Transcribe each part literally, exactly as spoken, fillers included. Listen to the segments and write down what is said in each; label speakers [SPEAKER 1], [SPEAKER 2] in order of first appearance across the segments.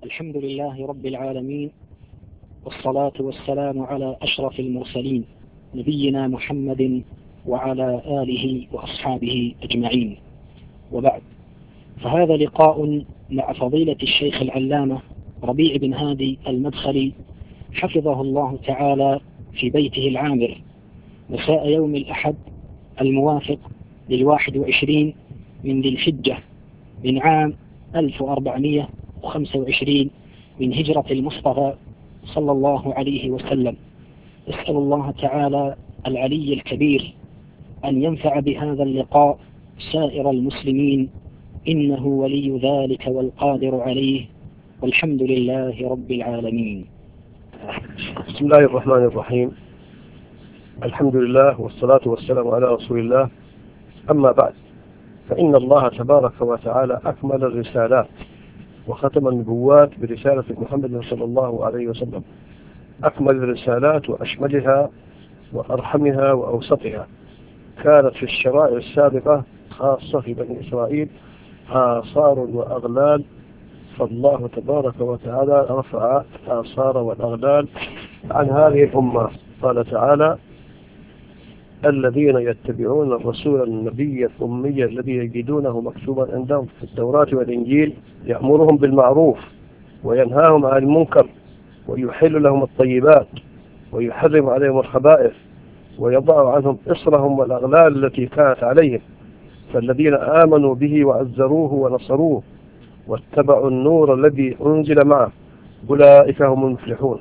[SPEAKER 1] الحمد لله رب العالمين، والصلاة والسلام على أشرف المرسلين نبينا محمد وعلى آله وأصحابه أجمعين، وبعد. فهذا لقاء مع فضيلة الشيخ العلامة ربيع بن هادي المدخلي حفظه الله تعالى في بيته العامر مساء يوم الأحد الموافق للواحد وعشرين من ذي الحجة من عام ألف وأربعمائة وخمسة وعشرين من هجرة المصطفى صلى الله عليه وسلم. أسأل الله تعالى العلي الكبير أن ينفع بهذا اللقاء سائر المسلمين، إنه ولي ذلك والقادر عليه، والحمد لله رب العالمين.
[SPEAKER 2] بسم الله الرحمن الرحيم. الحمد لله والصلاة والسلام على رسول الله. أما بعد، فإن الله تبارك وتعالى أكمل الرسالات وختم النبوات برسالة محمد صلى الله عليه وسلم، أكمل الرسالات وأشملها وأرحمها وأوسطها. كانت في الشرائع السابقة خاصة في بني إسرائيل آثار وأغلال، فالله تبارك وتعالى رفع الآثار والأغلال عن هذه الأمة. قال تعالى: الذين يتبعون الرسول النبي الأمي الذي يجدونه مكتوبا عندهم في التوراة والإنجيل يأمرهم بالمعروف وينهاهم عن المنكر ويحل لهم الطيبات ويحرم عليهم الخبائث ويضع عنهم إصرهم والأغلال التي كانت عليهم. فالذين آمنوا به وعزروه ونصروه واتبعوا النور الذي أنزل معه أولئك هم المفلحون.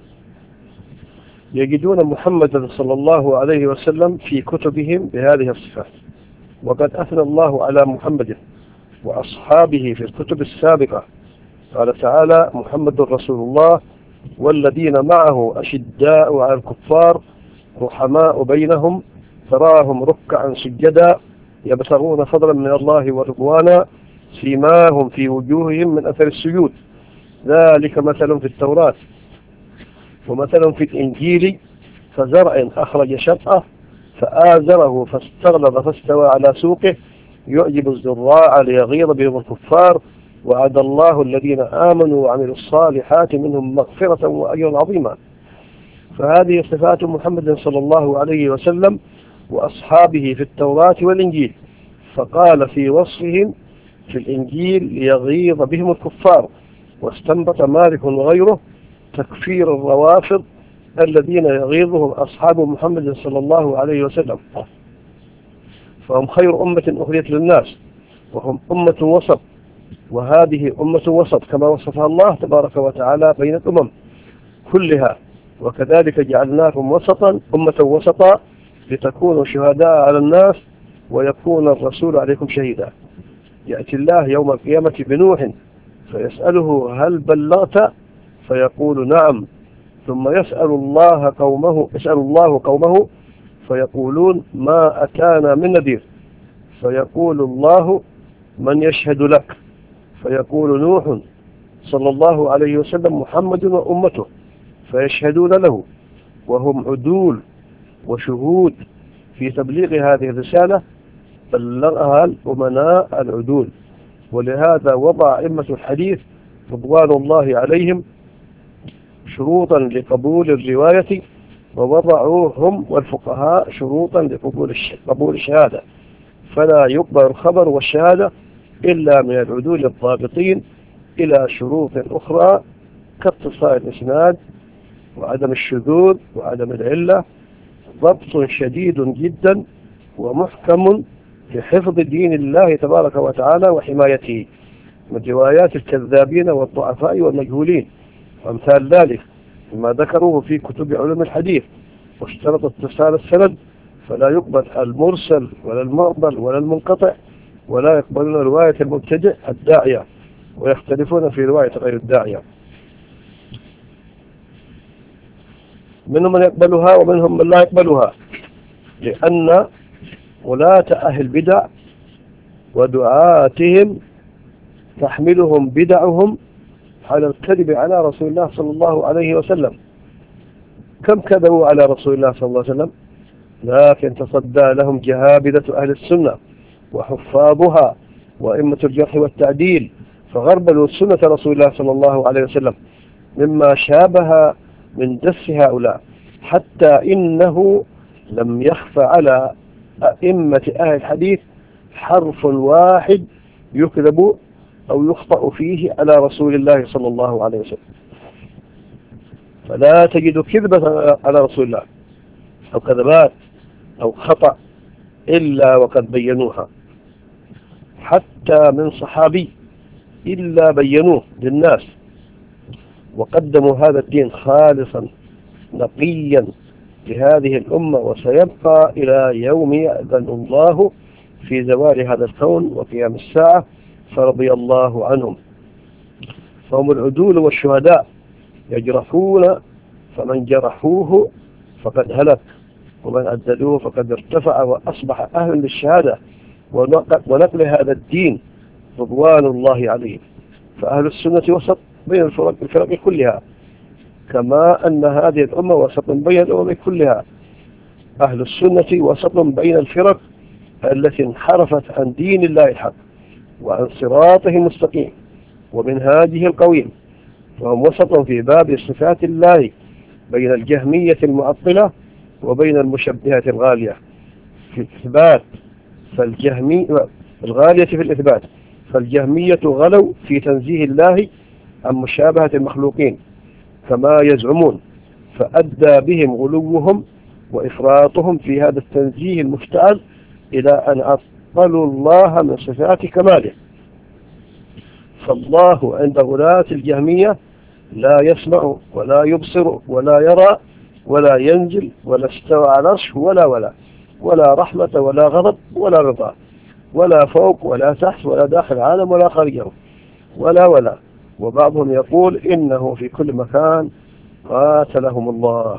[SPEAKER 2] يجدون محمدا صلى الله عليه وسلم في كتبهم بهذه الصفات، وقد أثنى الله على محمد وأصحابه في الكتب السابقة. قال تعالى: محمد رسول الله والذين معه أشداء على الكفار رحماء بينهم تراهم ركعا سجدا يبتغون فضلا من الله ورضوانا سيماهم في وجوههم من أثر السجود ذلك مثل في التوراة ومثل في الإنجيل كزرع أخرج شطأه فآزره فاستغلظ فاستوى على سوقه يعجب الزراع ليغيظ بهم الكفار وعد الله الذين آمنوا وعملوا الصالحات منهم مغفرة وأجرا عظيما. فهذه صفات محمد صلى الله عليه وسلم وأصحابه في التوراة والإنجيل. فقال في وصفهم في الإنجيل ليغيظ بهم الكفار. واستنبط مالك وغيره تكفير الروافض الذين يغيظهم أصحاب محمد صلى الله عليه وسلم، فهم خير أمة أخرجت للناس وهم أمة وسط، وهذه أمة وسط كما وصفها الله تبارك وتعالى بين الأمم كلها. وكذلك جعلناكم وسطا أمة وسطا لتكونوا شهداء على الناس ويكون الرسول عليكم شهيدا. يأتي الله يوم القيامة بنوح فيسأله: هل بلغت؟ فيقول: نعم. ثم يسأل الله قومه يسأل الله قومه فيقولون: ما أتانا من نذير؟ فيقول الله: من يشهد لك؟ فيقول نوح صلى الله عليه وسلم: محمد وأمته، فيشهدون له وهم عدول وشهود في تبليغ هذه الرسالة بلغها الأمناء العدول. ولهذا وضع أئمة الحديث رضوان الله عليهم شروطا لقبول الرواية، ووضعوا هم والفقهاء شروطا لقبول قبول الشهادة، فلا يقبل الخبر والشهادة إلا من العدول الضابطين إلى شروط أخرى كاتصال الإسناد وعدم الشذوذ وعدم العلة، ضبط شديد جدا ومحكم لحفظ دين الله تبارك وتعالى وحمايته من روايات الكذابين والضعفاء والمجهولين وأمثال ذلك مما ذكروه في كتب علوم الحديث. واشترط اتصال السند، فلا يقبل المرسل ولا المعضل ولا المنقطع، ولا يقبلون رواية المبتدئ الداعية، ويختلفون في رواية غير الداعية. منهم من يقبلها ومنهم من لا يقبلها، لأن ولاة أهل البدع ودعاتهم تحملهم بدعهم على الكذب على رسول الله صلى الله عليه وسلم. كم كذبوا على رسول الله صلى الله عليه وسلم، لكن تصدى لهم جهابذة أهل السنة وحفاظها وأئمة الجرح والتعديل فغربلوا سنة رسول الله صلى الله عليه وسلم مما شابه من دس هؤلاء، حتى إنه لم يخف على أئمة أهل الحديث حرف واحد يكذب أو يخطأ فيه على رسول الله صلى الله عليه وسلم. فلا تجد كذبة على رسول الله أو كذبات أو خطأ إلا وقد بينوها، حتى من صحابي إلا بينوه للناس وقدموا هذا الدين خالصا نقيا لهذه الأمة، وسيبقى إلى يوم يأذن الله في زوال هذا الكون وقيام الساعة، فرضي الله عنهم. فهم العدول والشهداء يجرحون، فمن جرحوه فقد هلك، ومن أدلوه فقد ارتفع وأصبح أهلا للشهادة ونقل هذا الدين رضوان الله عليهم. فأهل السنة وسط بين الفرق, الفرق كلها، كما أن هذه الأمة وسط بين الأمم كلها. أهل السنة وسط بين الفرق التي انحرفت عن دين الله الحق وعن صراطه المستقيم ومنهاجه القويم، فهم وسط في باب صفات الله بين الجهمية المعطلة وبين المشبهة الغالية في الإثبات. فالجهمي الغالية في الإثبات فالجهمية غلوا في تنزيه الله عن مشابهة المخلوقين كما يزعمون، فأدى بهم غلوهم وإفراطهم في هذا التنزيه المفتعل إلى أن عطلوا الله من صفات كماله. فالله عند غلاة الجهمية لا يسمع ولا يبصر ولا يرى ولا ينزل ولا استوى على العرش ولا ولا ولا رحمة ولا غضب ولا رضا ولا فوق ولا تحت ولا داخل العالم ولا خارجه ولا ولا. وبعضهم يقول إنه في كل مكان قاتلهم الله.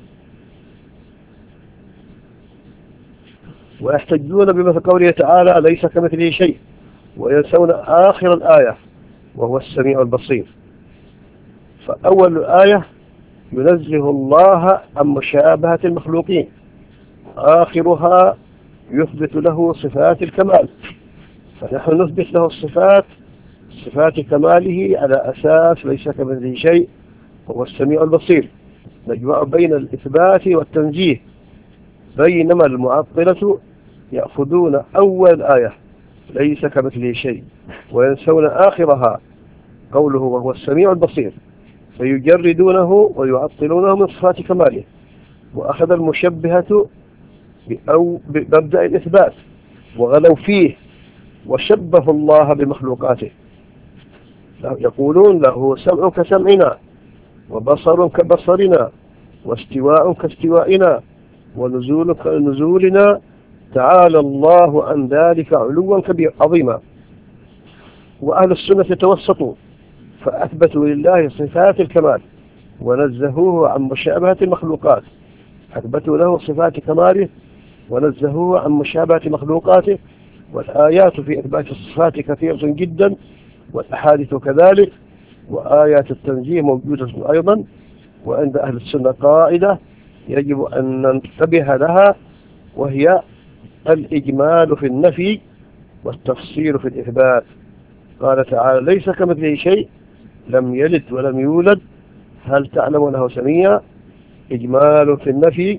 [SPEAKER 2] ويحتجون بمثل قوله تعالى ليس كمثله شيء، وينسون آخر الآية وهو السميع البصير. فأول الآية ينزه الله عن مشابهة المخلوقين، آخرها يثبت له صفات الكمال، فنحن نثبت له الصفات صفات كماله على أساس ليس كمثله شيء وهو السميع البصير، نجمع بين الإثبات والتنزيه، بينما المعطلة يأخذون أول آية ليس كمثله شيء وينسون آخرها قوله وهو السميع البصير، فيجردونه ويعطلونه من صفات كماله. وأخذ المشبهة أو بمبدأ الإثبات وغلوا فيه وشبهوا الله بمخلوقاته، يقولون له سمع كسمعنا وبصر كبصرنا واستواء كاستوائنا ونزول كنزولنا، تعالى الله عن ذلك علوا كبير عظيما. وأهل السنة توسطوا فأثبتوا لله صفات الكمال ونزهوه عن مشابهة المخلوقات، أثبتوا له صفات كماله ونزهوه عن مشابهة مخلوقاته. والآيات في إثبات الصفات كثيرة جدا والأحاديث كذلك، وآيات التنزيه موجودة أيضا. وعند أهل السنة قاعدة يجب أن ننتبه لها، وهي الإجمال في النفي والتفصيل في الإثبات. قال تعالى ليس كمثله شيء لم يلد ولم يولد هل تعلم له سميا، إجمال في النفي.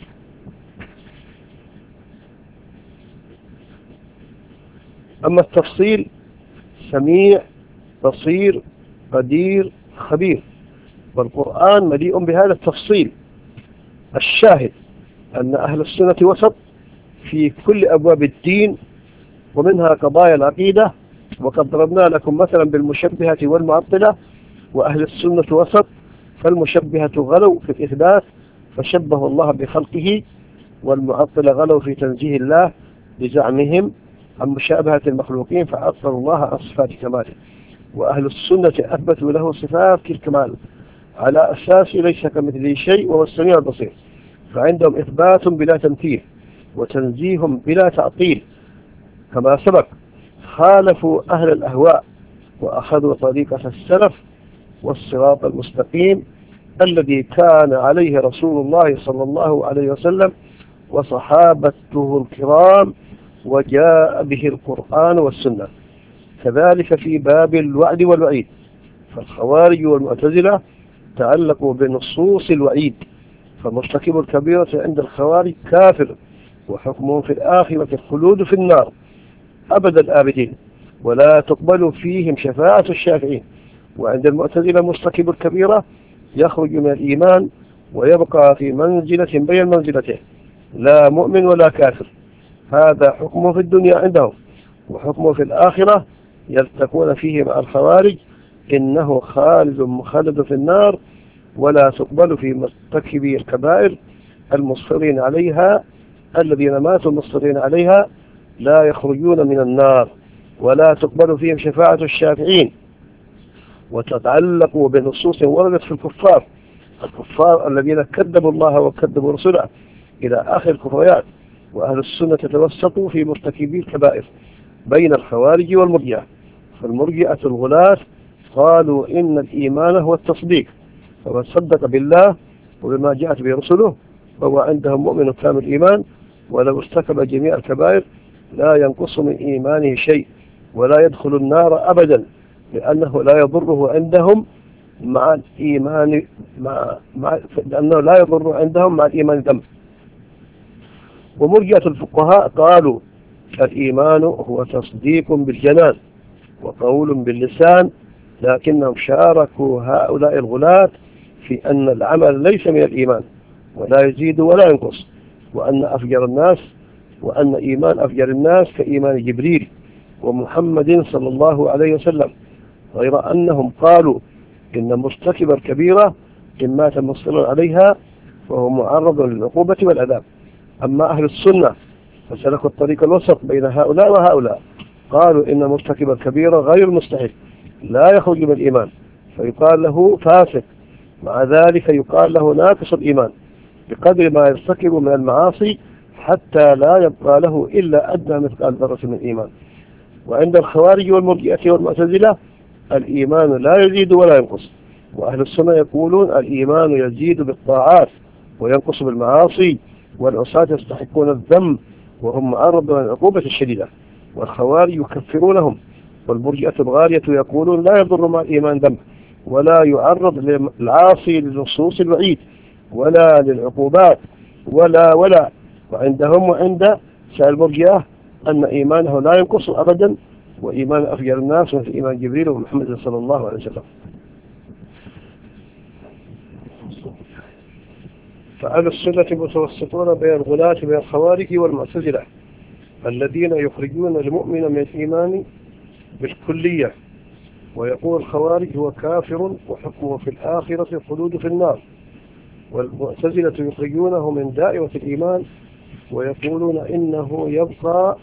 [SPEAKER 2] أما التفصيل سميع بصير قدير خبير، والقرآن مليء بهذا التفصيل. الشاهد أن أهل السنة وسط في كل أبواب الدين ومنها قضايا العقيدة، وقد ضربنا لكم مثلا بالمشبهة والمعطلة. وأهل السنة وسط، فالمشبهة غلوا في الإثبات فشبه الله بخلقه، والمعطلة غلوا في تنزيه الله بزعمهم عن مشابهة المخلوقين فعطلوا الله عن صفات كماله. وأهل السنة أثبتوا له صفات الكمال على أساس ليس كمثله شيء وهو السميع البصير، فعندهم إثبات بلا تمثيل وتنزيه بلا تعطيل كما سبق. خالفوا أهل الأهواء وأخذوا طريقة السلف والصراط المستقيم الذي كان عليه رسول الله صلى الله عليه وسلم وصحابته الكرام، وجاء به القرآن والسنة. كذلك في باب الوعد والوعيد، فالخوارج والمعتزلة تعلقوا بنصوص الوعيد، فمرتكب الكبيرة عند الخوارج كافر، وحكمهم في الآخرة الخلود في النار أبد الآبدين، ولا تقبل فيهم شفاعة الشافعين. وعند المعتزلة مرتكب الكبيرة يخرج من الإيمان ويبقى في منزلة بين منزلتين، لا مؤمن ولا كافر. هذا حكمه في الدنيا عندهم، وحكمه في الآخرة يلتقون فيه مع الخوارج إنه خالد مخلد في النار، ولا تقبل في مرتكبي الكبائر المصرين عليها الذين ماتوا مصرين عليها، لا يخرجون من النار، ولا تقبل فيهم شفاعة الشافعين. وتتعلق بنصوص وردت في الكفار الكفار الذين كذبوا الله وكذبوا رسله إلى آخر الكفريات. وأهل السنة توسطوا في مرتكبي الكبائر بين الخوارج والمرجئة، فالمرجئة الغلاة قالوا إن الإيمان هو التصديق، فمن صدق بالله وبما جاءت به رسله فهو عندهم مؤمن كامل الإيمان، ولو ارتكب جميع الكبائر لا ينقص من إيمانه شيء، ولا يدخل النار أبدا، لأنه لا يضره عندهم مع الإيمان مع مع لأنه لا يضر عندهم مع الإيمان ذنب. ومرجئة الفقهاء قالوا الإيمان هو تصديق بالجنان وقول باللسان، لكنهم شاركوا هؤلاء الغلاة في أن العمل ليس من الإيمان، ولا يزيد ولا ينقص، وأن أفجر الناس وأن إيمان أفجر الناس كإيمان جبريل ومحمد صلى الله عليه وسلم، غير أنهم قالوا إن مرتكب الكبيرة إن مات مصرا عليها فهو معرض للعقوبة والعذاب. أما أهل السنة فسلكوا الطريق الوسط بين هؤلاء وهؤلاء، قالوا إن مرتكب الكبيرة غير مستحيل لا يخرج من الإيمان فيقال له فاسق، مع ذلك يقال له ناقص الإيمان بقدر ما يرتكب من المعاصي حتى لا يبقى له إلا أدنى مثقال ذرة من الإيمان. وعند الخوارج والمرجئة والمعتزلة الإيمان لا يزيد ولا ينقص، وأهل السنة يقولون الإيمان يزيد بالطاعات وينقص بالمعاصي، والعصاة يستحقون الذم وهم معرضون للعقوبة الشديدة. والخوارج يكفرونهم، والمرجئة الغالية يقولون لا يضر مع الإيمان ذنب، ولا يعرض للعاصي لنصوص الوعيد ولا للعقوبات ولا ولا وعندهم وعند سائر المرجئة أن إيمانه لا ينقص أبدا، وإيمان أفجر الناس مثل إيمان جبريل ومحمد صلى الله عليه وسلم. فأهل السنة متوسطون بين الغلاة بين الخوارج والمعتزلة الذين يخرجون المؤمن من الإيمان بالكلية، ويقول الخوارج هو كافر وحكمه في الآخرة الخلود في النار، والمعتزلة يخرجونه من دائرة الإيمان ويقولون إنه يبقى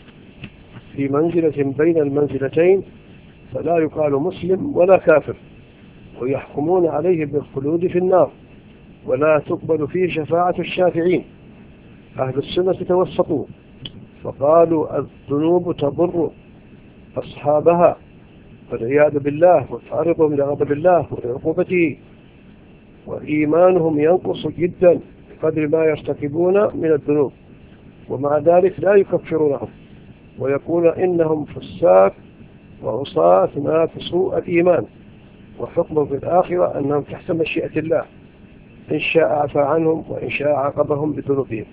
[SPEAKER 2] في منزلة بين المنزلتين فلا يقال مسلم ولا كافر، ويحكمون عليه بالخلود في النار ولا تقبل فيه شفاعة الشافعين. أهل السنة توسطوا فقالوا الذنوب تضر أصحابها والعياذ بالله وتعرضهم لغضب الله ولعقوبته، وإيمانهم ينقص جدا بقدر ما يرتكبون من الذنوب، ومع ذلك لا يكفرونهم ويقول إنهم فساق وعصاة ناقصو الإيمان، وحكمهم في الآخرة أنهم تحت مشيئة الله إن شاء عفى عنهم وإن شاء عاقبهم بذنوبهم.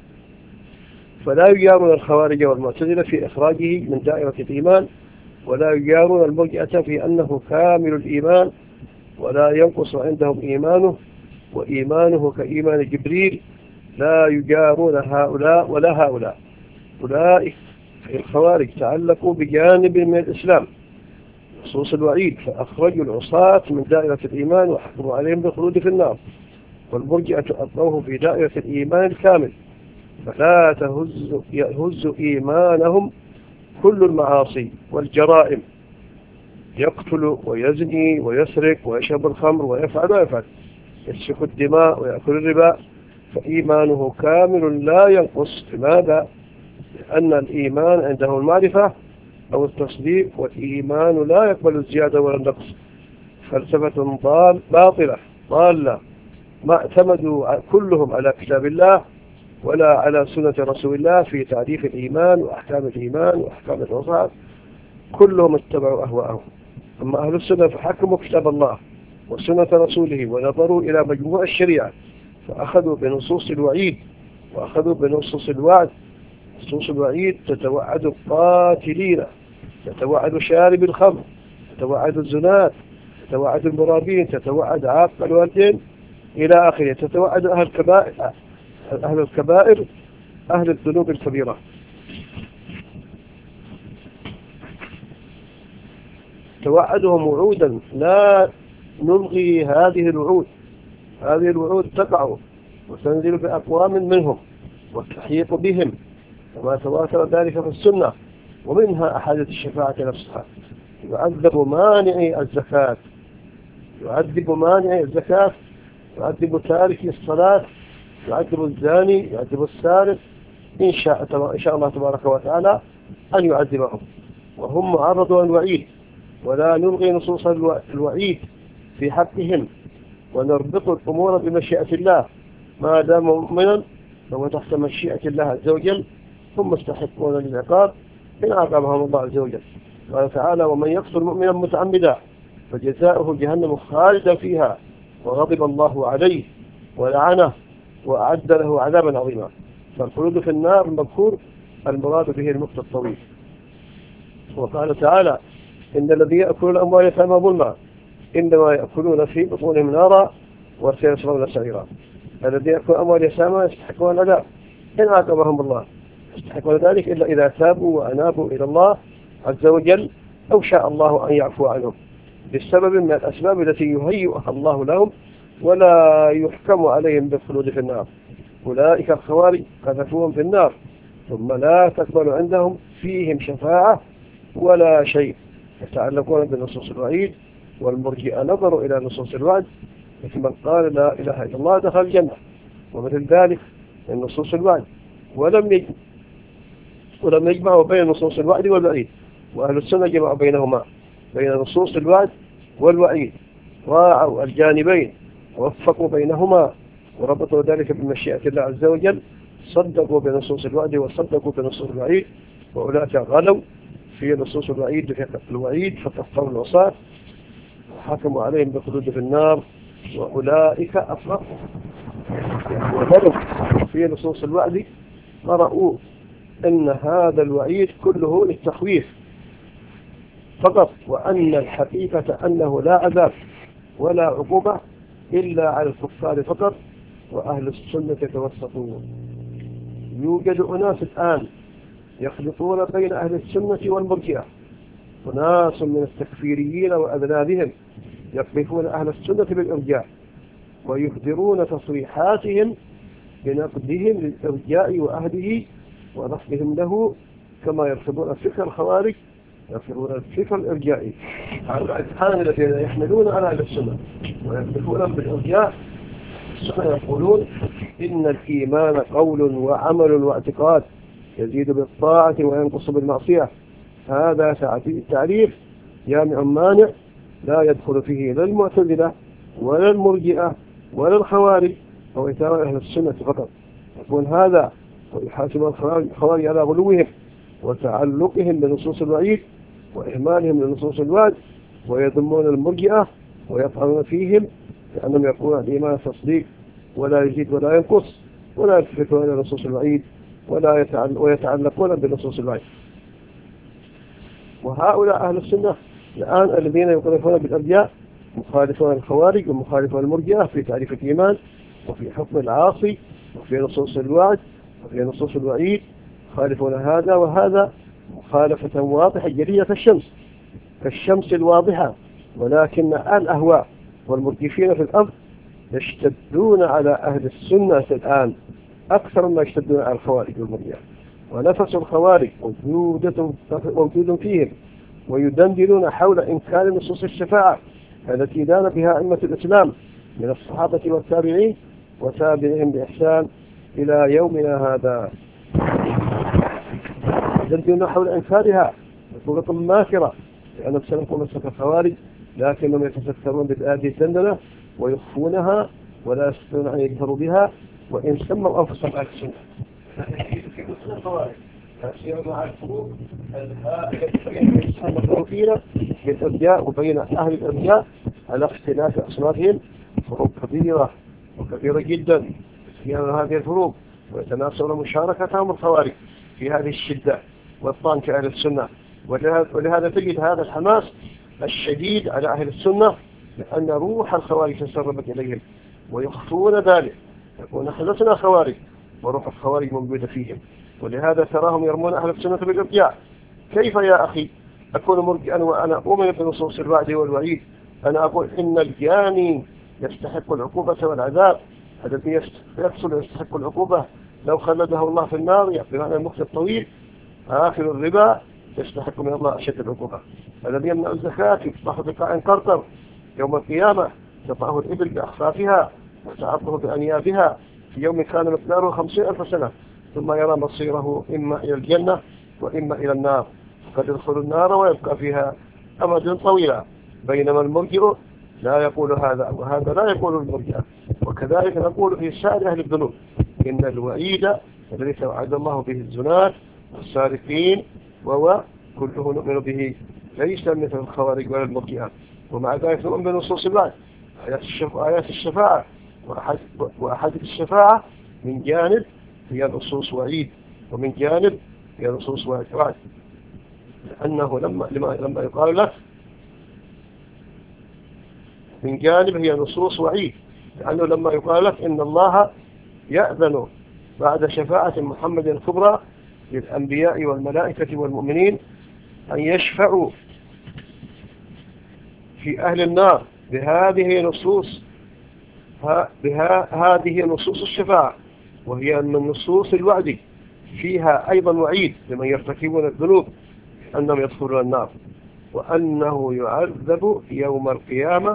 [SPEAKER 2] فلا يجارون الخوارج والمعتزلة في إخراجه من دائرة الإيمان، ولا يجارون المرجئة في أنه كامل الإيمان ولا ينقص عندهم إيمانه وإيمانه كإيمان جبريل، لا يجارون هؤلاء ولا هؤلاء. أولئك في الخوارج تعلقوا بجانب من الإسلام نصوص الوعيد فأخرجوا العصاة من دائرة الإيمان وحكموا عليهم بالخلود في النار، والمرجئة ألقوه في دائرة الإيمان الكامل فلا تهز يهز إيمانهم كل المعاصي والجرائم، يقتل ويزني ويسرق ويشرب الخمر ويفعل ويفعل يسفك الدماء ويأكل الربا، فإيمانه كامل لا ينقص. لماذا؟ لأن الإيمان عنده المعرفة أو التصديق، والإيمان لا يقبل الزيادة ولا النقص. فلسفة ضال باطلة ضالة ما اعتمدوا كلهم على كتاب الله ولا على سنة رسول الله في تعريف الإيمان وأحكام الإيمان وأحكام الوصف، كلهم اتبعوا أهواءهم. أما أهل السنة فحكموا كتاب الله وسنة رسوله ونظروا إلى مجموع الشريعة فأخذوا بنصوص الوعيد وأخذوا بنصوص الوعد. نصوص الوعيد تتوعد القاتلين، تتوعد شارب الخمر، تتوعد الزناة، تتوعد المرابين، تتوعد عاق الوالدين إلى آخره، تتوعد أهل الكبائر أهل الكبائر أهل الذنوب الكبيرة. توعدهم وعودا لا نلغي هذه الوعود. هذه الوعود تقع وتنزل بأقوام منهم وتحيط بهم كما تواتر ذلك في السنة، ومنها أحاديث الشفاعة نفسها. يعذب مانع الزكاة يعذب مانع الزكاة يعذب تارك الصلاة، يعذب الزاني، يعذب السارق، إن شاء, إن شاء الله تبارك وتعالى أن يعذبهم، وهم معرضوا للوعيد. ولا نلغي نصوص الوعيد في حقهم، ونربط الأمور بمشيئة الله. ما دام مؤمنا فهو تحت مشيئة الله عز وجل، ثم مستحقون للعقاب إن عاقبهم الله عز وجل. قال تعالى: ومن يقتل مؤمنا متعمدا فجزاؤه جهنم خالدا فيها وغضب الله عليه ولعنه وأعد له عذابا عظيما. فالخلود في النار المذكور المراد به المقت الطويل. وقال تعالى: إن الذين يأكلون الأموال يتامى ظلما إنما يأكلون في بطونهم نارا وسيصلون سعيرا. الذين يأكلون أموال يتامى يستحقون العذاب إن عاقبهم الله، يستحقون ذلك إلا إذا تابوا وأنابوا إلى الله عز وجل أو شاء الله أن يعفو عنهم بسبب من الأسباب التي يهيئها الله لهم، ولا يحكم عليهم بالخلود في النار. أولئك الخوارج قذفوهم في النار ثم لا تقبل عندهم فيهم شفاعة ولا شيء. يتعلقون بنصوص الوعيد، والمرجئة نظروا إلى نصوص الوعد، مثل من قال لا إله إلا الله دخل الجنة، ومثل ذلك من نصوص الوعد، ولم يجمع ولم يجمعوا بين نصوص الوعد والوعيد. وأهل السنة جمعوا بينهما، بين نصوص الوعد والوعيد، راعوا الجانبين ووفقوا بينهما وربطوا ذلك بمشيئة الله عز وجل. صدقوا بنصوص الوعد وصدقوا بنصوص الوعيد، وأولئك غلوا في نصوص الوعيد في الوعيد فكفروا العصاة وحكموا عليهم بالخلود في النار، وأولئك أفرقوا وغلوا في نصوص الوعد قرأوا أن هذا الوعيد كله للتخويف فقط، وأن الحقيقة أنه لا عذاب ولا عقوبة إلا على الكفار فقط. وأهل السنة يتوسطون. يوجد أناس الآن يخلطون بين أهل السنة والمرجئة، أناس من التكفيريين وأذنابهم يقذفون أهل السنة بالإرجاء، ويهدرون تصريحاتهم بنقدهم للإرجاء وأهله ورفضهم له، كما يرفضون الفكر الخوارج، يرفضون الفكر الإرجائي على الأذهان الذين يحملون على أهل السنة ويقذفون بالإرجاء. السنة يقولون إن الإيمان قول وعمل واعتقاد يزيد بالطاعة وينقص بالمعصية. هذا تعريف جامع مانع لا يدخل فيه لا المعتزلة ولا المرجئة ولا الخوارج أو إثارة أهل السنة فقط. يكون هذا ويحاسب الخوارج على غلوهم وتعلقهم بنصوص الوعيد وإهمالهم لنصوص الوعد، ويذمون المرجئة ويطعنون فيهم لأنهم يقولون الإيمان تصديق ولا يزيد ولا ينقص، ولا يلتفتون إلى نصوص الوعيد ولا يتعلق ويتعلقون بنصوص الوعيد. وهؤلاء أهل السنة الآن الذين يقذفون بالأرجاء مخالفون الخوارج ومخالفون المرجئة في تعريف الإيمان وفي حكم العاصي وفي نصوص الوعد وفي نصوص الوعيد، يخالفون هذا وهذا مخالفة واضحة جلية كالشمس كالشمس الواضحة. ولكن الأهواء والمرجفين في الأرض يشتدون على أهل السنة الآن أكثر ما يشتدون على الخوارج والمرجئة، ونفس الخوارج موجود فيهم، ويدندنون حول إنكار نصوص الشفاعة التي دان بها أئمة الإسلام من الصحابة والتابعين وتابعهم بإحسان إلى يومنا هذا. يدندنون حول إنكارها بصورة ماكرة، لأنهم سلكوا مسلك الخوارج، لكنهم يتسترون بهذه الدندنة ويخفونها ولا يستطيعون أن يجهروا بها، وإن سموا أنفسهم أهل السنة. سيما مع الفروق الهائلة بين الإنسان المعروفين بالإرجاء وبين أهل الإرجاء على اختلاف أصنافهم فروق كبيرة وكبيرة جدا في هذه الفروق، ويتناسون مشاركتهم الخوارج في هذه الشدة والطعن في أهل السنة. ولهذا تجد هذا الحماس الشديد على أهل السنة، لأن روح الخوارج تسربت إليهم ويخفون ذلك، يقول نحن لسنا خوارج وروح الخوارج موجودة فيهم. ولهذا تراهم يرمون أهل السنة بالإرجاء. كيف يا أخي أكون مرجئا وأنا أؤمن بنصوص الوعد والوعيد؟ أنا أقول إن الجاني يستحق العقوبة والعذاب، الذي يقتل يستحق العقوبة لو خلده الله في النار بمعنى المكت الطويل. آخر الربا يستحق من الله أشد العقوبة. الذي يمنع الزكاة يصبح بقاع قرطر يوم القيامة، تطأه الإبل بأخفافها وتعطه بأنيابها في يوم كان مقداره خمسين ألف سنة، ثم يرى مصيره إما إلى الجنة وإما إلى النار، قد يدخل النار ويبقى فيها أمد طويلة. بينما المرجئ لا يقول هذا وهذا لا يقول المرجئ. وكذلك نقول في سائر أهل الذنوب إن الوعيد الذي توعد الله به الزنات والسارقين وهو كله نؤمن به، ليس مثل الخوارج ولا المرجئة. ومع ذلك نؤمن بنصوص الوعد آيات الشفاعة وأحاديث الشفاعة، من جانب هي نصوص وعيد ومن جانب هي نصوص وعد، لأنه لما لما لما يقال لك من جانب هي نصوص وعيد، لأنه لما يقال لك إن الله يأذن بعد شفاعة محمد الكبرى للأنبياء والملائكة والمؤمنين أن يشفعوا في أهل النار بهذه نصوص بها هذه نصوص الشفاعة، وهي من نصوص الوعد فيها أيضا وعيد لمن يرتكبون الذنوب أنهم يدخلون النار، وأنه يعذب يوم القيامة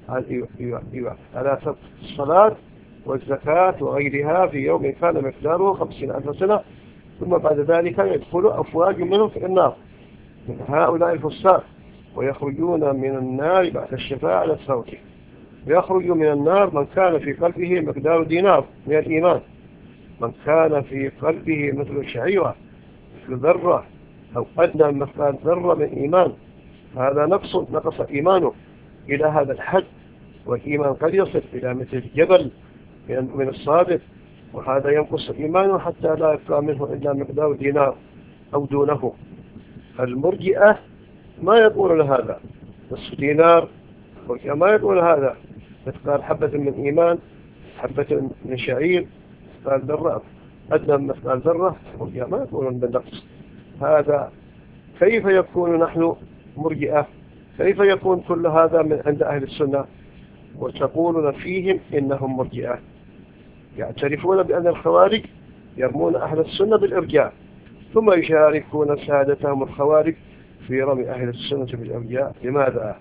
[SPEAKER 2] على الصلاة والزكاة وغيرها في يوم كان مقداره خمسين ألف سنة، ثم بعد ذلك يدخل أفواج منهم في النار من هؤلاء الفساق، ويخرجون من النار بعد الشفاعة على الصوت. ويخرج من النار من كان في قلبه مقدار دينار من الإيمان، من كان في قلبه مثل شعيرة مثل ذرة أو أدنى مثل ذرة من إيمان، هذا نقص نقص إيمانه إلى هذا الحد. والإيمان قد يصل إلى مثل جبل من الصادق، وهذا ينقص إيمانه حتى لا يبقى منه إلا مقدار دينار أو دونه. المرجئة ما يقول هذا نصف دينار، ما يقول هذا مثقال حبة من إيمان، حبة من شعير، مثقال ذرة أدنى من مثقال ذرة، ما يقولون بالنقص. هذا كيف يكون نحن مرجئة؟ كيف يكون كل هذا من عند أهل السنة وتقولون فيهم إنهم مرجئة؟ يعترفون بأن الخوارج يرمون أهل السنة بالإرجاء، ثم يشاركون سادتهم الخوارج في رمي أهل السنة بالإرجاء. لماذا؟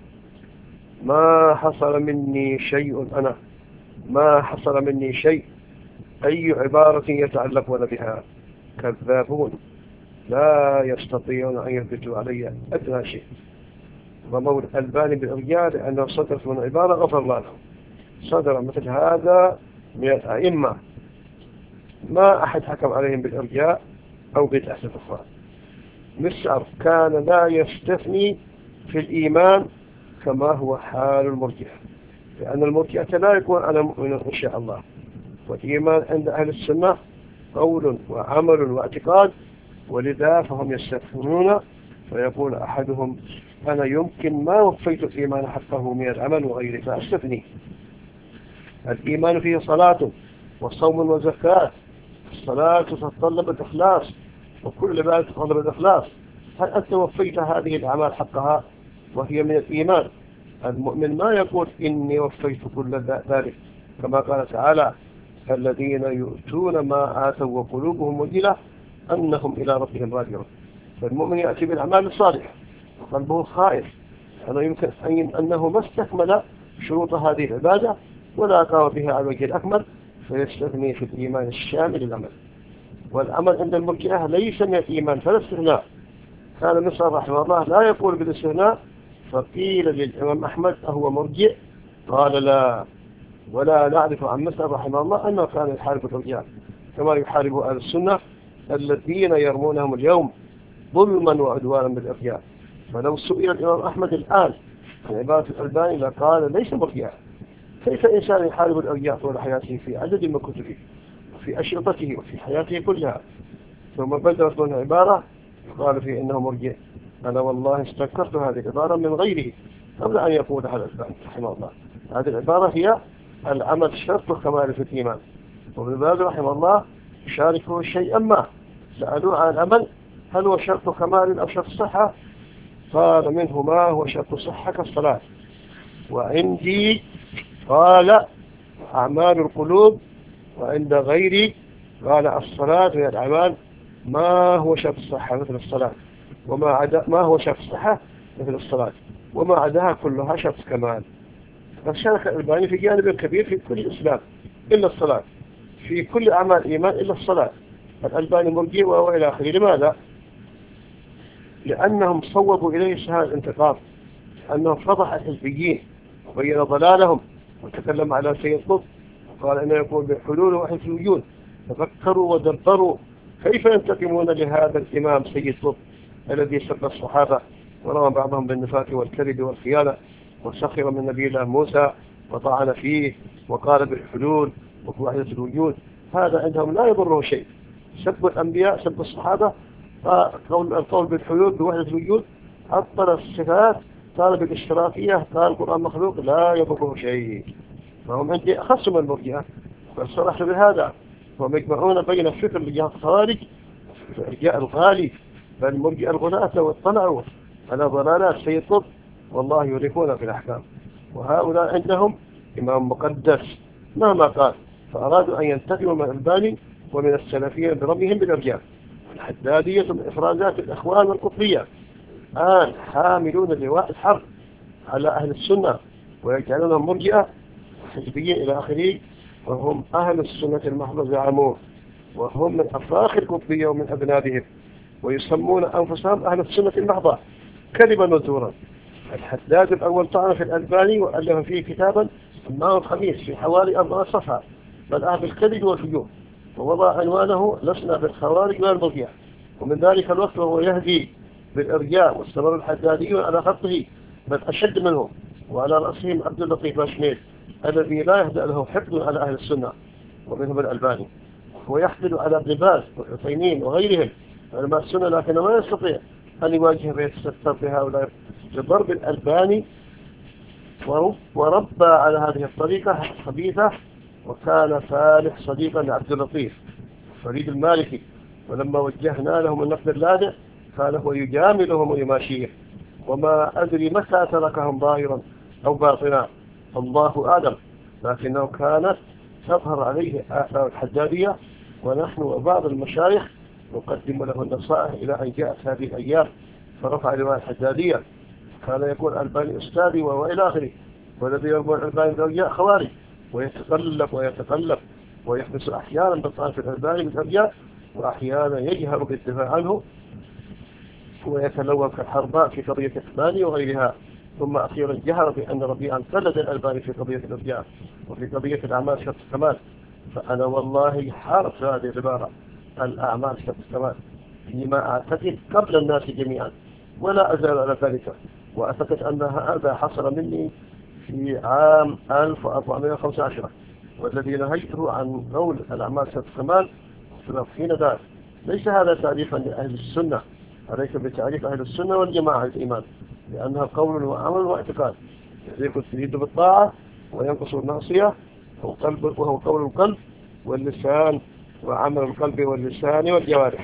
[SPEAKER 2] ما حصل مني شيء، أنا ما حصل مني شيء، أي عبارة يتعلقون بها. كذابون لا يستطيعون أن يثبتوا علي أدنى شيء. رموا الألباني بالإرجاء لأنه صدرت من عبارة غفر الله له. صدر مثل هذا من الأئمة ما أحد حكم عليهم بالإرجاء أو بالأحد الأخرى. مسعر كان لا يستثني في الإيمان كما هو حال المرجئة، لأن المرجئة لا يكون أنا مؤمن إن شاء الله. والإيمان عند أهل السنة قول وعمل واعتقاد، ولذا فهم يستثنون، فيقول أحدهم أنا يمكن ما وفيت الإيمان حقه من العمل وغيره فأستثني. الإيمان فيه صلاة وصوم وزكاة. الصلاة تتطلب الإخلاص، وكل عبادة تتطلب الإخلاص. هل أنت وفيت هذه الأعمال حقها وهي من الإيمان؟ المؤمن ما يقول إني وفيت كل ذلك، كما قال تعالى الذين يؤتون ما آتوا وقلوبهم وجلة أنهم إلى ربهم راجعون. فالمؤمن يأتي بالأعمال الصالحة وقلبه خائف، أنه يمكن أنه ما استكمل شروط هذه العبادة ولا قام بها على الوجه الأكمل، فيستثني في الإيمان الشامل العمل. والعمل عند المرجئة ليس من الإيمان فلا استثناء. كان مسعر رحمه الله لا يقول بالاستثناء، فقيل للإمام أحمد أهو مرجئ؟ قال لا، ولا نعرف عن مسعر رحمه الله أنه كان يحارب الرجال كما يحارب أهل السنة الذين يرمونهم اليوم ظلما وعدوانا بالإرجاء. فلو سئل الإمام أحمد الآن عن عبارة الألباني لقال ليس مرجئا. كيف إنسان يحارب الإرجاء طول حياته في عدد من كتبه وفي أشرطته وفي حياته كلها، ثم بدأت ضمن عبارة قال فيه إنه مرجئ؟ أنا والله استذكرت هذه العبارة من غيره قبل أن يقولها الألباني رحمه الله. هذه العبارة هي العمل شرط الكمال في الإيمان، وابن باز رحمه الله شاركه شيئا ما سألوه عن العمل هل هو شرط كمال أو شرط صحة؟ قال منه ما هو شرط صحة كالصلاة، وعندي قال أعمال القلوب، وعند غيري قال الصلاة هي الأعمال ما هو شرط الصحة مثل الصلاة، وما عدا ما هو شرط الصحة مثل الصلاة، وما عداها كلها شرط كمال. فشارك الألباني في جانب كبير في كل الإسلام إلا الصلاة، في كل أعمال الإيمان إلا الصلاة. الألباني مرجئ وإلى آخره. لماذا؟ لأنهم صوبوا إليه شهادة الانتقام، أنهم فضح الحزبيين وبين ضلالهم، وتكلم على سيد قطب وقال إنه يقول بالحلول وحيث الوجود. تفكروا ودبروا كيف ينتقمون لهذا الإمام سيد قطب الذي سب الصحابة ورمى بعضهم بالنفاق والكذب والخيانة، وسخر من نبي الله موسى وطعن فيه وقال بالحلول ووحدة الوجود. هذا عندهم لا يضره شيء. سب الأنبياء، سب الصحابة، القول بالحلول بوحدة الوجود، عطل الصفات، قال بالاشتراكية، قال القرآن مخلوق، لا يضره شيء. فهم عندي أخص من المرجئة فصرحوا بهذا. هم يجمعون بين الفكر اللي الخوارج الإرجاء الغالي، بل المرجئة الغلاة لو اطلعوا على ضلالات سيد قطب والله يورثون في الأحكام. وهؤلاء عندهم إمام مقدس مهما قال، فأرادوا أن ينتقموا من الألباني ومن السلفيين برميهم بالإرجاء. الحدادية من إفرازات الأخوان والقطبية الآن حاملون لواء الحرب على أهل السنة ويجعلونهم مرجئة حزبيين إلى آخره، وهم أهل السنة المحضة زعموه، وهم من أفراخ القطبية ومن أبنابهم، ويسمون أنفسهم أهل السنة المحضة كذبا وزورا. الحداد الأول طعن في الألباني وألف فيه كتابا أمام الخميس في حوالي أربعة صفحة بدأ بالكذب والفجور، ووضع عنوانه لسنا بالخوارج ولا المرجئة. ومن ذلك الوقت وهو يهدي بالإرجاء، واستمر الحدادي على خطه بل أشد منه، وعلى رأسهم عبد اللطيف باشميل الذي لا يهدأ له حقد على أهل السنة ومنهم الألباني، ويحقد على ابن باز والعثيمين وغيرهم علماء السنة، لكنه ما يستطيع أن يواجه ويتستر بهؤلاء لضرب الألباني. وربى على هذه الطريقة خبيثة، وكان صالح صديقا لعبد اللطيف فريد المالكي، ولما وجهنا لهم النقد اللاذع كان هو يجاملهم ويماشيه، وما أدري متى تركهم ظاهرا أو باطنا الله أعلم، لكنه كانت تظهر عليه آثار الحدادية، ونحن وبعض المشايخ نقدم له النصائح إلى أن جاءت هذه الأيام فرفع لواء الحدادية. كان يقول الباني أستاذي وإلى آخره، والذي يرمون الباني بالأرجاء خوارج، ويتقلب ويتقلب ويحدث أحيانا بالطعن في الألباني بالأرجاء، وأحيانا يجهر بالدفاع عنه ويتلون كالحرباء في قضية الألباني وغيرها، ثم أخيرا جهر بأن ربيعا قلد الألباني في قضية الأرجاء وفي قضية الأعمال شرط الكمال. فأنا والله حاربت هذه العبارة الأعمال شرط الكمال فيما أعتقد قبل الناس جميعا، ولا أزال على ذلك، وأعتقد أن هذا حصل مني في عام ألف وأربعمائة وخمسة عشر، والذي نهيته عن قول الأعمال شرط الكمال حين ذلك. ليس هذا تعريفا لأهل السنة، عليك بتعريف أهل السنة والجماعة الإيمان، لأنها قول وعمل واعتقاد يكون تريد بالطاعة وينقص المعصية، وهو قول القلب واللسان وعمل القلب واللسان والجوارح.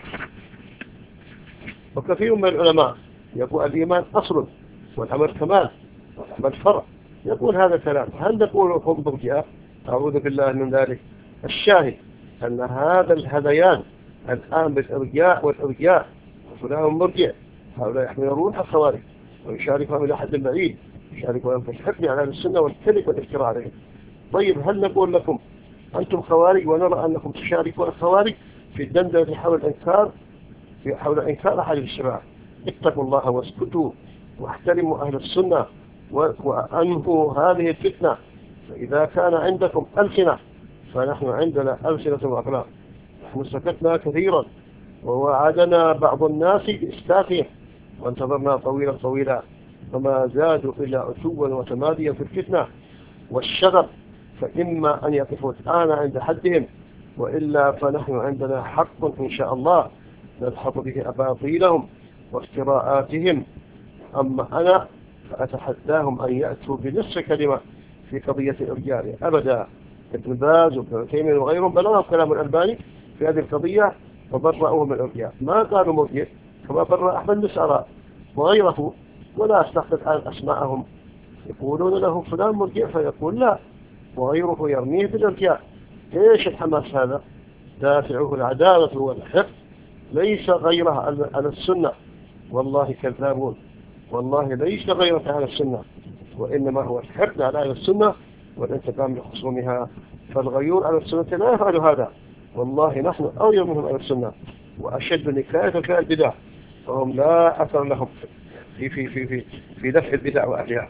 [SPEAKER 2] وكثير من العلماء يقول الإيمان أصل والعمل كمال والعمل فرع، يقول هذا الكلام. هل نقول هم مرجئة؟ أعوذ بالله من ذلك. الشاهد أن هذا الهذيان الآن بالإرجاء والإرجاء فلان مرجع، هؤلاء يحملون الخوارج ويشاركهم إلى حد بعيد، يشاركون في الحكم على السنة والكذب والافتراء عليهم. طيب هل نقول لكم أنتم خوارج ونرى أنكم تشاركون الخوارج في الدندنة حول الإنكار في حول إنكار أحد الشباب؟ اتقوا الله واسكتوا واحترموا أهل السنة وأنهوا هذه الفتنة. فإذا كان عندكم ألسنة فنحن عندنا ألسنة وأقلام. نحن سكتنا كثيرا ووعدنا بعض الناس بإسلافهم وانتظرنا طويلا طويلا فما زادوا إلا عتوا وتماديا في الفتنة والشغب، فإما أن يقفوا الآن عند حدهم وإلا فنحن عندنا حق إن شاء الله نلحظ به أباطيلهم وافتراءاتهم. أما أنا فأتحداهم أن يأتوا بنصف كلمة في قضية الإرجاء أبدا. ابن باز وابن عثيمين وغيرهم بلغوا كلام الألباني في هذه القضية وبرأوه من الإرجاء، ما قالوا مرجئ كما برأ أحمد بن سعراء وغيره، ولا أستخدم الآن أسماءهم. يقولون له فلان مرجئ فيقول لا، وغيره يرميه بالإرجاء. إيش الحماس هذا؟ دافعه العدالة والحق، ليس غيرها على السنة. والله كذابون، والله ليس غيرها على السنة، وإنما هو الحقد على أهل السنة والانتقام لخصومها. فالغيور على السنة لا يفعل هذا، والله نحن أغير منهم على السنة وأشد نكاية في البدع، فهم لا أثر لهم في في في في في دفع البدع وأهلها.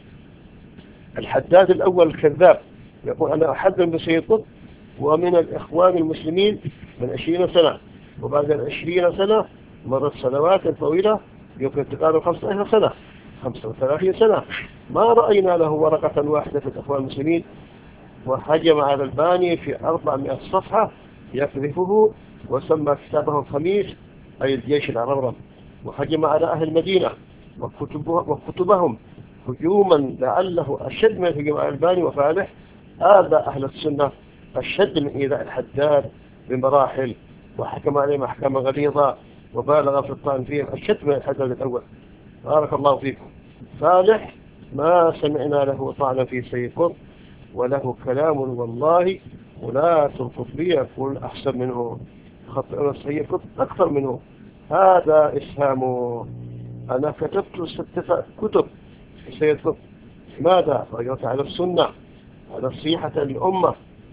[SPEAKER 2] الحداد الأول الكذاب يقول أنا أحد من سيد قطب ومن الإخوان المسلمين من عشرين سنة، وبعد العشرين سنة مرت سنوات طويلة يمكن تقارب خمسة عشر سنة خمسة وثلاثين سنة ما رأينا له ورقة واحدة في الإخوان المسلمين، وهجم على الباني في أربعمائة صفحة يكذفه وسمى كتابه الخميس أي الجيش العرمرم، وهجم على أهل المدينة وكتبهم هجوما لعله أشد من هجوم على الباني وفالح. آذى أهل السنة أشد من إيذاء الحداد بمراحل، وحكم عليهم أحكاما غليظة وبالغ في الطعن فيهم أشد من الحداد الأول. بارك الله فيكم. فالح ما سمعنا له طعنا في سيد قطب، وله كلام والله ولا تنقض بي يقول أحسن منه، خطئنا سيد قطب أكثر منه. هذا إسهامه. أنا كتبت ستة كتب في سيد قطب، ماذا؟ رجعت على السنة، على نصيحة للأمة،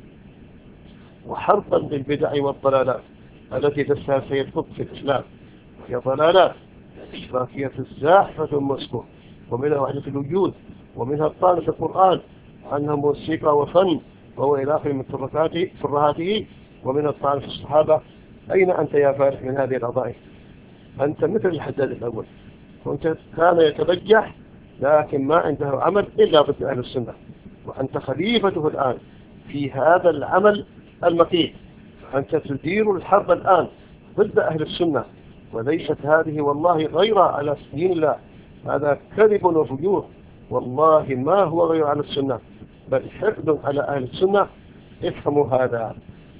[SPEAKER 2] وحربا بالبدع والضلالات التي دسها سيد قطب في الإسلام، هي ضلالات إشراكية الزاحفة المسكون، ومنها وحدة الوجود، ومنها الطعن في القرآن أنها موسيقى وفن وهو إلى آخر من ترهاته، ومن الطعن في الصحابة. أين أنت يا فارح من هذه القضايا؟ أنت مثل الحداد الأول، كنت كان يتبجح لكن ما عنده عمل إلا ضد أهل السنة، وأنت خليفته الآن في هذا العمل المقيت. أنت تدير الحرب الآن ضد أهل السنة، وليست هذه والله غير على دين الله، هذا كذب وفجور، والله ما هو غير على السنة بل حقد على أهل السنة. افهموا هذا.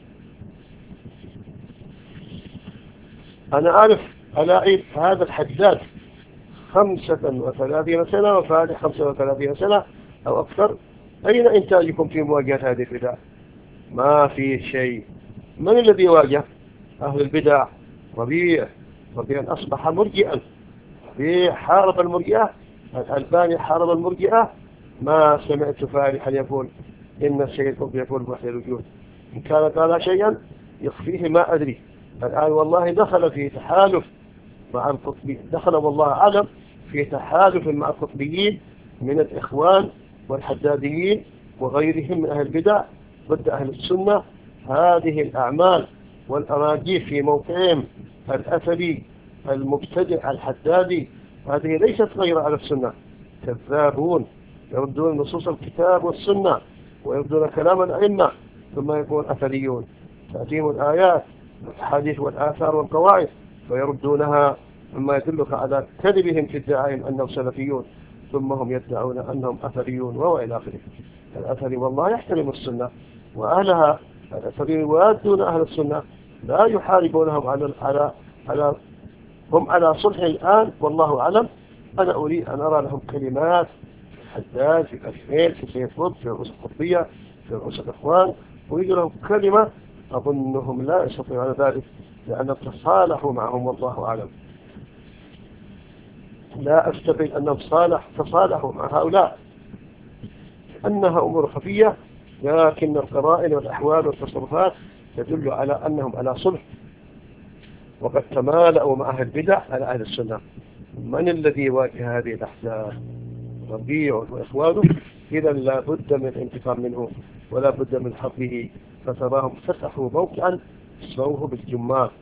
[SPEAKER 2] أنا أعرف ألاقي هذا الحداد خمسة وثلاثين سنة وفالح خمسة وثلاثين سنة أو أكثر. أين إنتاجكم في مواجهة هذه البدع؟ ما في شيء. من الذي يواجه؟ أهل البدع. ربيع ربيع أصبح مرجئا، ربيع حارب المرجئة، الألباني حارب المرجئة. ما سمعت فالحا يقول إن السيد قطب يقول بوحدة الوجود، إن كان قال شيئا يخفيه ما أدري. الآن والله دخل في تحالف مع القطبي، دخل والله أعلم في تحالف مع القطبيين من الإخوان والحداديين وغيرهم من أهل البدع ضد أهل السنة. هذه الأعمال والأراجيف في موقعهم الأثري المبتدع الحدادي هذه ليست غير على السنة. كذابون يردون نصوص الكتاب والسنة ويردون كلام الأئمة، ثم يكون أثريون، تأتيهم الآيات والحديث والآثار والقواعد فيردونها، مما يدلك على كذبهم في ادعائهم أنهم سلفيون، ثم هم يدعون أنهم أثريون وإلى آخره. الأثري والله يحترم السنة وأهلها، الأثري يوادون أهل السنة، لا يحاربونهم على على على هم على صلح الآن والله أعلم. أنا أريد أن أرى لهم كلمات في الحداد، في الأشعير، في سيد قطب، في رؤوس القطبية، في رؤوس الإخوان، أريد لهم كلمة. أظنهم لا يستطيعون ذلك لأن تصالحوا معهم والله أعلم. لا أستبعد أنهم صالح تصالحوا مع هؤلاء أنها أمور خفية، لكن القرائن والأحوال والتصرفات تدل على أنهم على صلح، وقد تمالأوا مع أهل البدع على أهل السنة. من الذي يواجه هذه الأحزاب؟ ربيع وإخوانه. إذا لا بد من الانتقام منه ولا بد من حربه. فتراهم فتحوا موقعا اسموه بالجمار،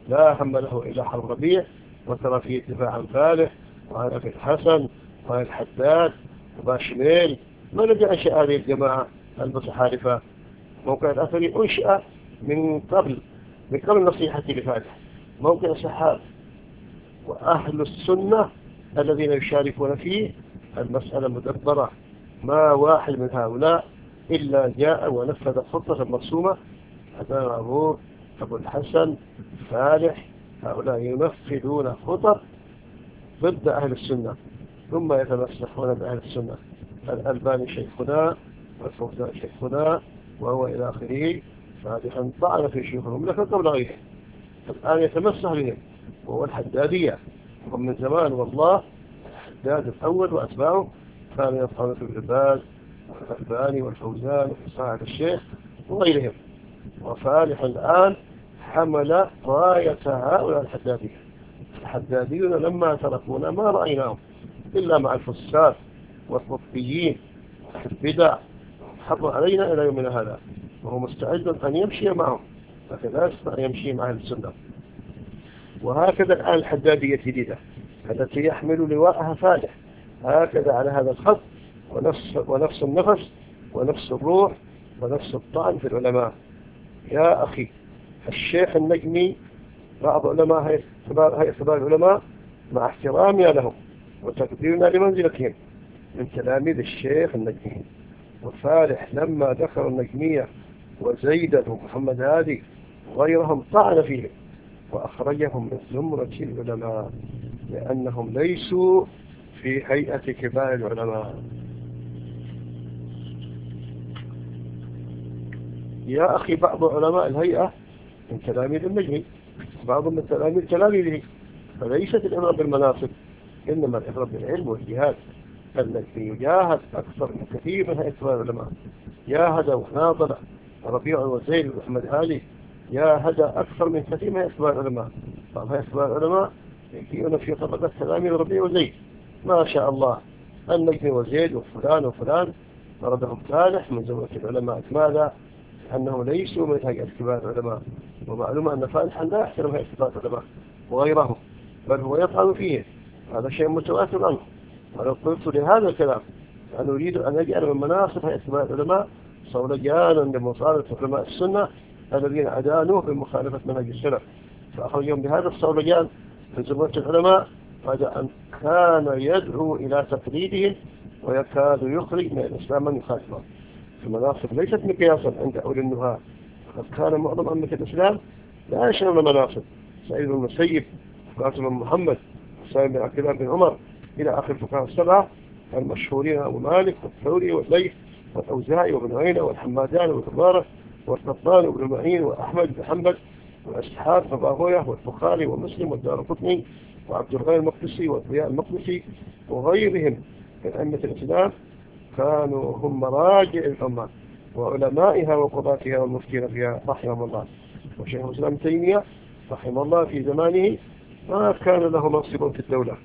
[SPEAKER 2] لا هم له إلا حرب ربيع، وترى فيه دفاع عن فالح وعن أبي الحسن وعن الحداد وباشميل. ما الذي أنشأ هذه الجماعة المتحالفة؟ موقع الأثري أنشأ من قبل من قبل نصيحة لفالح. موقع السحاب وأهل السنة الذين يشاركون فيه المسألة مدبرة، ما واحد من هؤلاء إلا جاء ونفذ خطة مرسومة. حسن عبور، أبو الحسن، فالح، هؤلاء ينفذون خطط ضد أهل السنة ثم يتمسحون بأهل السنة. الألباني شيخنا والفوزان شيخنا وهو إلى آخره، فهذه طعن في شيوخهم لكن قبل غيره. الآن يتمسح بهم وهو الحدادية، ومن زمان والله الحداد الأول وأتباعه كانوا يطعنون في العباد والألباني والفوزان وصاحب الشيخ وغيرهم. وفالح الآن حمل راية هؤلاء الحدادية. الحداديون لما تركونا ما رأيناهم إلا مع الفساد والصوفيين والبدع، حروا علينا إلى يومنا هذا، وهو مستعد أن يمشي معهم لكن لا يستطيع أن يمشي مع أهل السنة. وهكذا الآن الحدادية الجديدة التي يحمل لواءها فالح، هكذا على هذا الخط ونفس, ونفس النفس ونفس الروح ونفس الطعن في العلماء. يا أخي الشيخ النجمي، بعض علماء هيئة كبار العلماء مع احترامنا لهم وتقديرنا لمنزلتهم من تلاميذ الشيخ النجمي، وفالح لما ذكر النجمية وزيدة ومحمد هادي وغيرهم طعن فيهم وأخرجهم من زمرة العلماء لأنهم ليسوا في هيئة كبار العلماء. يا أخي بعض علماء الهيئة من تلاميذ النجمي، بعضهم من تلاميذ تلاميذه، فليست العبرة بالمناصب إنما العبرة بالعلم والجهاد. النجمي يجاهد أكثر من كثير من هيئة كبار العلماء، جاهد وناضل ربيع وزيد وأحمد هادي، جاهد أكثر من كثير من هيئة كبار العلماء. بعض هيئة كبار العلماء يجيون في طبقة تلاميذ ربيع وزيد ما شاء الله، النجمي وزيد وفلان وفلان ضربهم فالح من زمرة العلماء. ماذا؟ أنهم ليسوا من هيئة كبار العلماء، ومعلوم أن فالحا لا يحترم هيئة كبار العلماء وغيره، بل هو يطعن فيه. هذا شيء متواتر عنه. ولو قلت لهذا الكلام أن أريد أن أجعل من مناصب هيئة كبار العلماء صولجانا لمصالحة علماء السنة الذين أدانوه بمخالفة منهج السلف، فأخرجهم بهذا الصولجان من زمرة العلماء بعد أن كان يدعو إلى تقليدهم ويكاد يخرج من الإسلام من يخالفه. المناصب ليست مقياسا عند أولي النهاة، قد كان معظم أمة الإسلام لا يشغل المناصب. سعيد بن المسيب، قاسم بن محمد، سالم بن عبد الله بن عمر إلى آخر الفقهاء السبعة المشهورين، أبو مالك والثوري والليث والأوزاعي وابن عيينة والحمادان والمبارك والقطان وابن معين وأحمد بن حنبل والأسحاق وباغويه والبخاري ومسلم والدارقطني وعبد الغني المقدسي والضياء المقدسي وغيرهم من أئمة الإسلام كانوا هم مراجع الأمة وعلمائها وقضاتها والمفتين فيها رحمهم الله. وشيخ الإسلام ابن تيمية رحمه الله في زمانه ما كان له منصب في الدولة،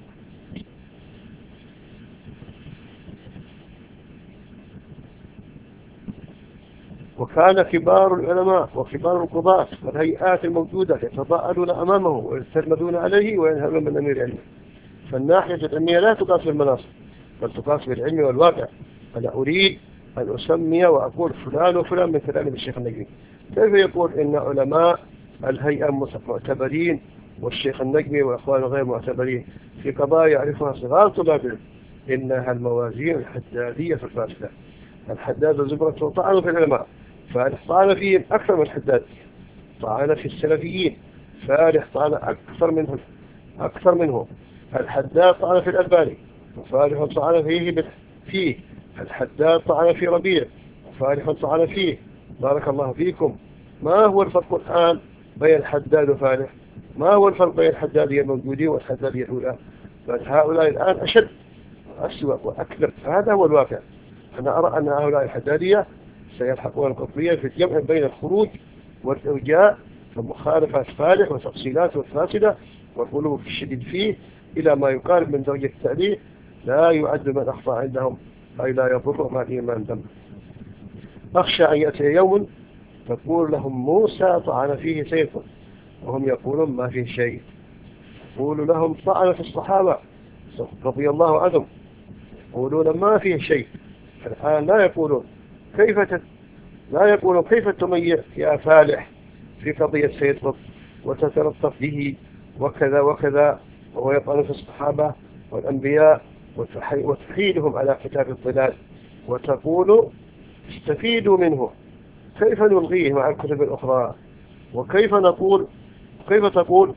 [SPEAKER 2] وكان كبار العلماء وكبار القضاة والهيئات الموجودة يتضاءلون أمامه ويسترمدون عليه وينهلون من أمير علمه. فالناحية العلمية لا تقاس بالمناصب بل تقاس بالعلم والواقع. أنا أريد أن أسمي وأقول فلان وفلان من كلام الشيخ النجمي. كيف يقول إن علماء الهيئة معتبرين والشيخ النجمي وأخوانه غير معتبرين في قضايا يعرفها صغار طلاب؟ إنها الموازين الحدادية في الفاسدة. الحداد زبرة طعنوا في العلماء، فالح طعن فيهم أكثر من الحداد، طعن في السلفيين، فالح طعن أكثر منهم أكثر منهم الحداد طعن في الألباني وفالح طعن فيه فيه الحداد طعن في ربيع وفالح طعن فيه. بارك الله فيكم. ما هو الفرق الآن بين الحداد وفالح؟ ما هو الفرق بين الحدادية الموجودين والحدادية الأولى؟ فهؤلاء الآن أشد وأسوأ وأكثر. هذا هو الواقع. أنا أرى أن هؤلاء الحدادية سيلحقون القطبية في الجمع بين الخروج والإرجاء ومخالفة فالح وتفصيلات والفاسدة والغلو الشديد فيه إلى ما يقارب من درجة التعليق لا يعد من أخطأ عندهم أي لا يضر مع الإيمان دم. أخشى أن يأتي يوم تقول لهم موسى طعن فيه سيف وهم يقولون ما في شيء. يقولوا لهم طعنوا في الصحابة رضي الله عنهم، يقولون ما فيه شيء. الآن لا يقولون كيف تت... لا يقولون كيف تميز يا فالح في قضية سيد قطب وتتلطف به وكذا وكذا، وهو يطعن في الصحابة والأنبياء وتحيلهم على كتاب الضلال، وتقول استفيدوا منه، كيف نلغيه مع الكتب الأخرى؟ وكيف نقول كيف تقول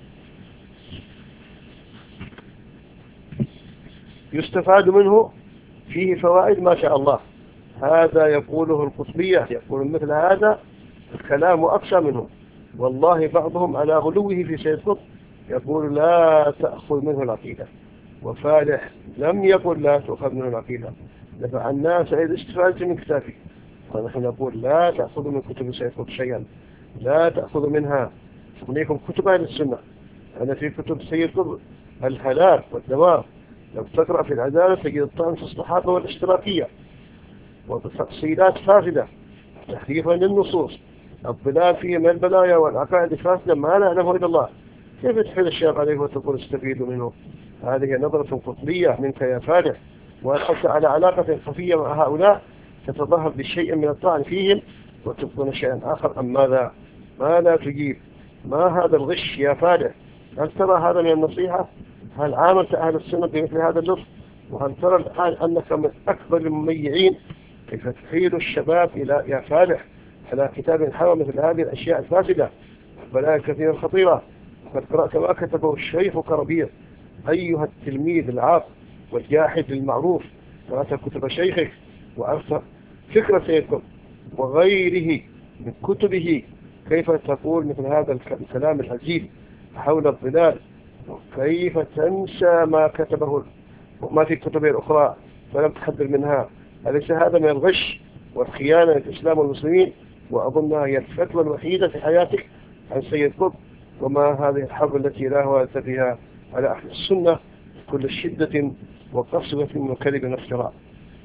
[SPEAKER 2] يستفاد منه فيه فوائد ما شاء الله؟ هذا يقوله القطبية، يقول مثل هذا الكلام أقسى منه. والله بعضهم على غلوه في سيد قطب يقول لا تأخذ منه العقيدة، وفالح لم يقل لا تأخذ منه العقيدة، دفع الناس إذا استفادت من كتابه. ونحن نقول لا تأخذوا من كتب سيد قطب شيئا، لا تأخذوا منها. تغنيكم كتب أهل السنة. أنا في كتب سيد قطب الهلاك والدمار، لو تقرأ في العدالة تجد الطعن في الصحابة والاشتراكية وتفصيلات فاسدة، تحريفا للنصوص، الضلال فيه من البلايا والعقائد الفاسدة ما لا يعلمه إلا الله. كيف تحيل الشيخ عليه وتقول استفيدوا منه؟ هذه نظرة قطبية منك يا فالح، وأنت على علاقة خفية مع هؤلاء تتظاهر بشيء من الطعن فيهم وتبطن شيئا آخر. أم ماذا؟ ما لا تجيب؟ ما هذا الغش يا فالح؟ هل ترى هذا من النصيحة؟ هل عاملت أهل السنة بمثل هذا اللطف؟ وهل ترى الآن أنك من أكبر المميعين؟ كيف تحيل الشباب إلى يا فالح على كتاب حوى مثل هذه الأشياء الفاسدة والبلايا الكثيرة الخطيرة؟ قد قرأت ما كتبه الشيخ كربير أيها التلميذ العاق والجاحد للمعروف، قرأت كتب شيخك وعرفت فكرة سيدكم وغيره من كتبه، كيف تقول مثل هذا الكلام العجيب حول الضلال؟ وكيف تنسى ما كتبه وما في كتبه الأخرى فلم تحذر منها؟ أليس هذا من الغش والخيانة للإسلام والمسلمين؟ وأظنها هي الفتوى الوحيدة في حياتك عن سيد قطب. وما هذه الحرب التي لا هوات فيها على أهل السنة كل شدة وقسوة وكذب وافتراء.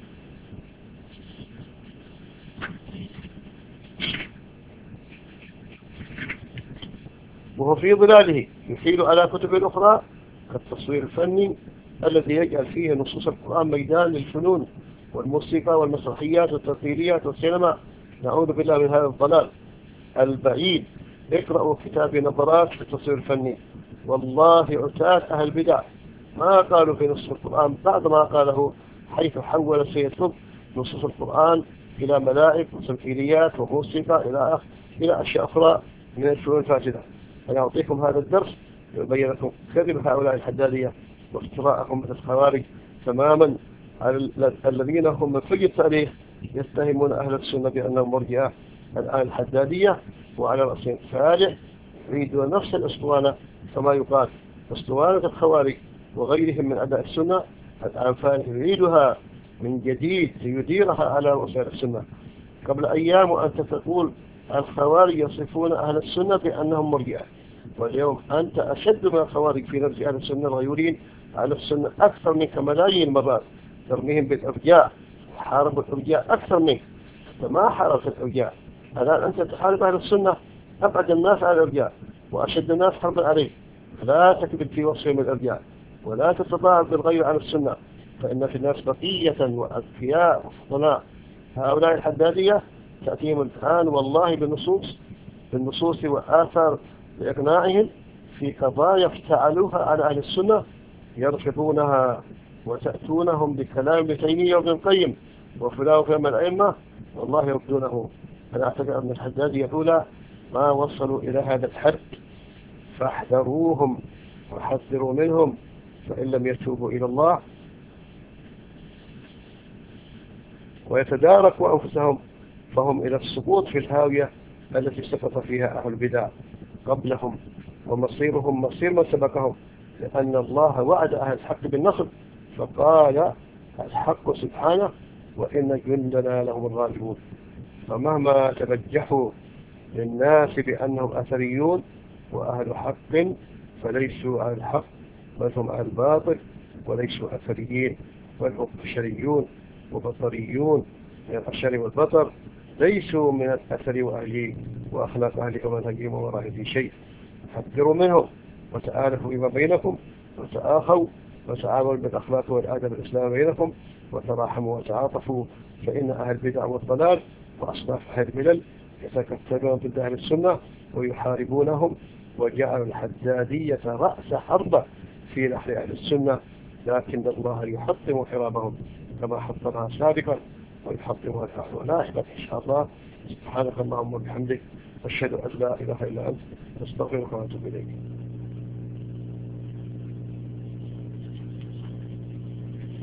[SPEAKER 2] وهو في ظلاله يحيل على كتب الأخرى كالتصوير الفني الذي يجعل فيه نصوص القرآن ميدان للفنون والموسيقى والمسرحيات والتمثيليات والسينما. نعوذ بالله من هذا الضلال البعيد. اقرأوا كتاب نظرات في التصوير الفني، والله عتاة أهل البدع ما قالوا في نصوص القرآن بعد ما قاله، حيث حول السيد قطب نصوص القرآن إلى ملاعب وتمثيليات وموسيقى إلى آخر إلى أشياء أخرى من الفنون الفاسدة. أنا أعطيكم هذا الدرس لأبين لكم كذب هؤلاء الحدادية وافتراءهم مثل الخوارج تماما على الذين هم من فجر التاريخ يتهمون أهل السنة بأنهم مرجئة. الآن الحدادية وعلى رأسهم فالح يريدون نفس الأسطوانة كما يقال أسطوانة الخوارج وغيرهم من أعداء السنة. الآن فالح يريدها من جديد ليديرها على رؤوس السنة. قبل أيام وأنت تقول الخوارج يصفون أهل السنة بأنهم مرجئة، واليوم أنت أشد من الخوارج في نفس أهل السنة الغيورين على السنة أكثر منك ملايين المرات، ترميهم بالإرجاء، حاربوا الإرجاء أكثر منك. فما حاربت الإرجاء، الآن أنت تحارب أهل السنة أبعد الناس على الإرجاء وأشد الناس حربا عليه. لا تكذب في وصفهم الإرجاء ولا تتظاهر بالغير عن السنة، فإن في الناس بقية وأذكياء وفضلاء. هؤلاء الحدادية تأتيهم الآن والله بالنصوص بالنصوص وآثار لإقناعهم في قضايا افتعلوها على أهل السنة يرفضونها، وتأتونهم بكلام ابن تيمية وابن القيم وفلان وفلان من الأئمة والله يرفضونه. أنا أعتقد أن الحداد يقول ما وصلوا إلى هذا الحد فاحذروهم وحذروا منهم، فإن لم يتوبوا إلى الله ويتداركوا أنفسهم فهم إلى السقوط في الهاوية التي سقط فيها أهل البدع قبلهم، ومصيرهم مصير من سبقهم، لأن الله وعد أهل الحق بالنصر فقال الحق سبحانه وإن جندنا لهم الغالبون. فمهما تبجحوا للناس بأنهم أثريون وأهل حق فليسوا أهل الحق بل هم أهل الباطل وليسوا أثريين بل هم بشريون وبطريون من الأشر والبطر، ليسوا من الأثر وأهله وأخلاق أهله ومنهجهم ومراهب شيء. حذروا منهم وتآلفوا فيما بينكم وتآخوا وتعاونوا بالأخلاق والآداب الإسلام بينكم وتراحموا وتعاطفوا، فإن أهل البدع والضلال وأصناف أهل الملل يتكتلون ضد أهل السنة ويحاربونهم، وجعلوا الحدادية رأس حربة في نحر أهل السنة، لكن الله يحطم حرابهم كما حطمها سابقا ويحطمها لاحقا إن شاء الله. سبحانك اللهم وبحمدك، أشهد أن لا إله إلا أنت، نستغفرك ونتوب إليك.